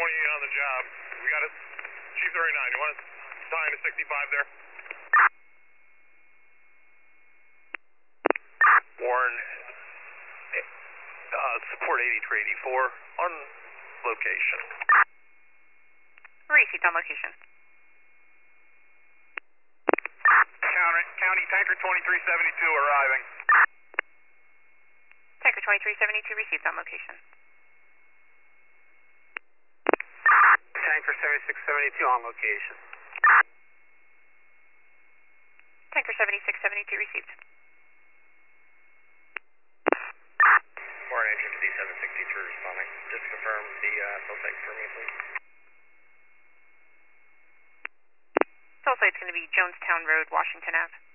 on the job. We got it. G39, you want to sign to 65 there? Warren, support 8384 on location. Received on location. County Tanker 2372 arriving. Tanker 2372 received on location. Tanker 7672 on location. Tanker 7672 received. Warren engine to D763 responding. Just confirm the cell site for me, please. Cell site's going to be Jonestown Road, Washington Ave.